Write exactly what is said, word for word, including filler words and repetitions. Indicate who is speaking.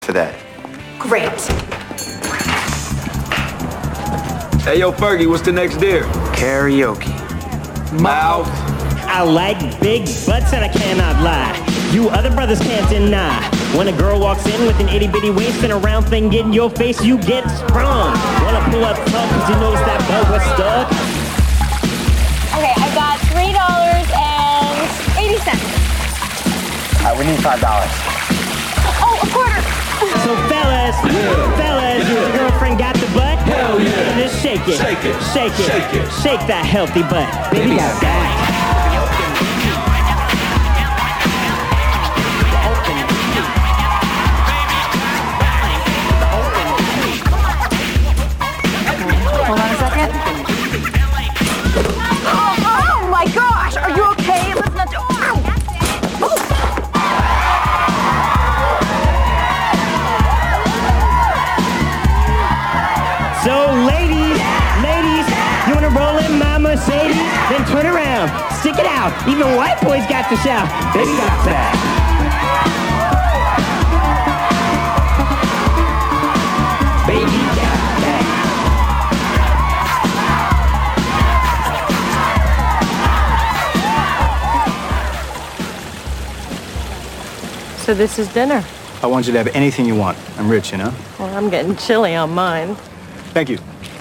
Speaker 1: for that.
Speaker 2: Great.
Speaker 3: Hey, yo, Fergie, what's the next dare?
Speaker 1: Karaoke.
Speaker 3: Mouth.
Speaker 4: I like big butts and I cannot lie. You other brothers can't deny. When a girl walks in with an itty bitty waist and a round thing get in your face, you get sprung. Wanna pull up tough cause you notice that bug was stuck?
Speaker 5: Okay, I got three dollars and eighty cents.
Speaker 1: All right, we need five dollars.
Speaker 5: Oh, a quarter.
Speaker 4: So fellas,
Speaker 3: Yeah.
Speaker 4: fellas,
Speaker 3: Yeah.
Speaker 4: your girlfriend got the butt?
Speaker 3: Hell yeah.
Speaker 4: Just shake it.
Speaker 3: Shake it.
Speaker 4: Shake it.
Speaker 3: Shake it.
Speaker 4: Shake that healthy butt. Baby got that.
Speaker 2: Hold on a second. Oh, oh my gosh! Are you okay? Let's not do.
Speaker 4: So ladies, ladies, you wanna roll in my Mercedes? Then turn around, stick it out. Even white boys got to shout. Baby got that. Baby got that.
Speaker 6: So this is dinner.
Speaker 1: I want you to have anything you want. I'm rich, you know?
Speaker 6: Well, I'm getting chilly on mine.
Speaker 1: Thank you.